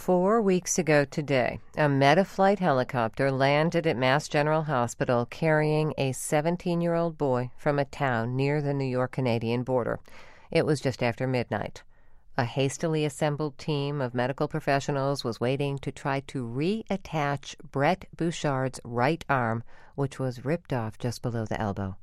4 weeks ago today, a Metaflight helicopter landed at Mass General Hospital carrying a 17-year-old boy from a town near the New York-Canadian border. It was just after midnight. A hastily assembled team of medical professionals was waiting to try to reattach Brett Bouchard's right arm, which was ripped off just below the elbow.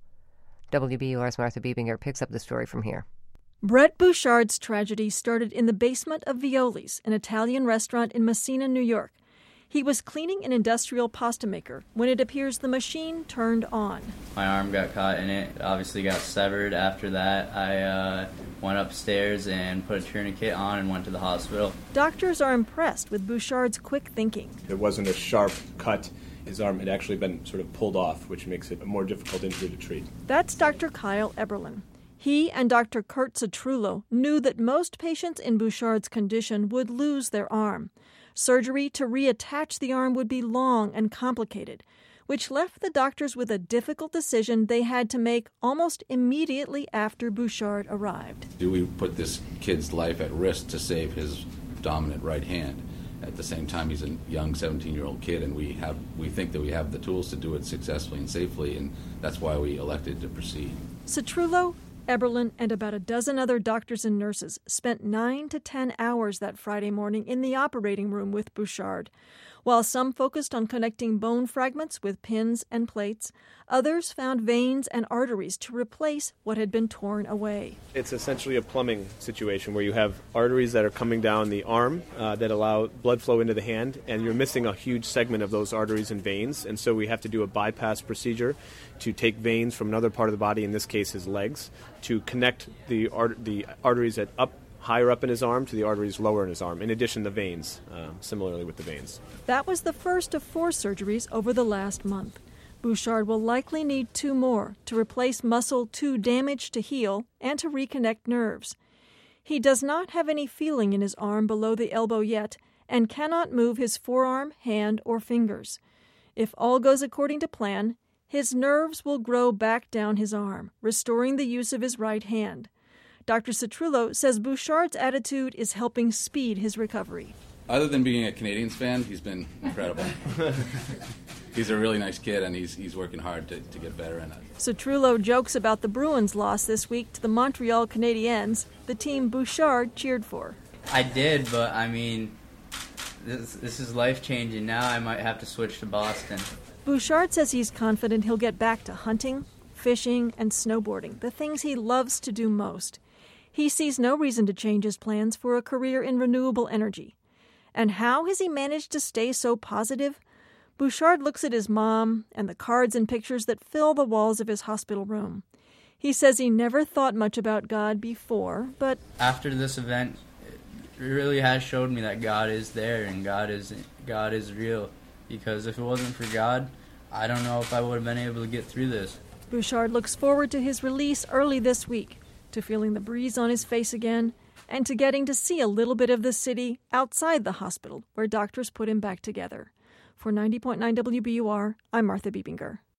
WBUR's Martha Biebinger picks up the story from here. Brett Bouchard's tragedy started in the basement of Violi's, an Italian restaurant in Messina, New York. He was cleaning an industrial pasta maker when it appears the machine turned on. My arm got caught in it. It obviously got severed. After that, I went upstairs and put a tourniquet on and went to the hospital. Doctors are impressed with Bouchard's quick thinking. It wasn't a sharp cut. His arm had actually been sort of pulled off, which makes it a more difficult injury to treat. That's Dr. Kyle Eberlin. He and Dr. Kurt Citrullo knew that most patients in Bouchard's condition would lose their arm. Surgery to reattach the arm would be long and complicated, which left the doctors with a difficult decision they had to make almost immediately after Bouchard arrived. Do we put this kid's life at risk to save his dominant right hand? At the same time, he's a young 17-year-old kid, and we think that we have the tools to do it successfully and safely, and that's why we elected to proceed. Citrullo, Eberlin, and about a dozen other doctors and nurses spent 9 to 10 hours that Friday morning in the operating room with Bouchard. While some focused on connecting bone fragments with pins and plates, others found veins and arteries to replace what had been torn away. It's essentially a plumbing situation where you have arteries that are coming down the arm that allow blood flow into the hand, and you're missing a huge segment of those arteries and veins, and so we have to do a bypass procedure to take veins from another part of the body, in this case his legs, to connect the arteries higher up in his arm to the arteries lower in his arm, in addition to veins, similarly with the veins. That was the first of 4 surgeries over the last month. Bouchard will likely need 2 more to replace muscle too damaged to heal and to reconnect nerves. He does not have any feeling in his arm below the elbow yet and cannot move his forearm, hand, or fingers. If all goes according to plan, his nerves will grow back down his arm, restoring the use of his right hand. Dr. Citrullo says Bouchard's attitude is helping speed his recovery. Other than being a Canadians fan, he's been incredible. He's a really nice kid, and he's working hard to get better in it. Citrullo jokes about the Bruins' loss this week to the Montreal Canadiens, the team Bouchard cheered for. I did, but I mean, this is life-changing. Now I might have to switch to Boston. Bouchard says he's confident he'll get back to hunting, fishing, and snowboarding, the things he loves to do most. He sees no reason to change his plans for a career in renewable energy. And how has he managed to stay so positive? Bouchard looks at his mom and the cards and pictures that fill the walls of his hospital room. He says he never thought much about God before, but after this event, it really has showed me that God is there and God is real. Because if it wasn't for God, I don't know if I would have been able to get through this. Bouchard looks forward to his release early this week, to feeling the breeze on his face again, and to getting to see a little bit of the city outside the hospital where doctors put him back together. For 90.9 WBUR, I'm Martha Biebinger.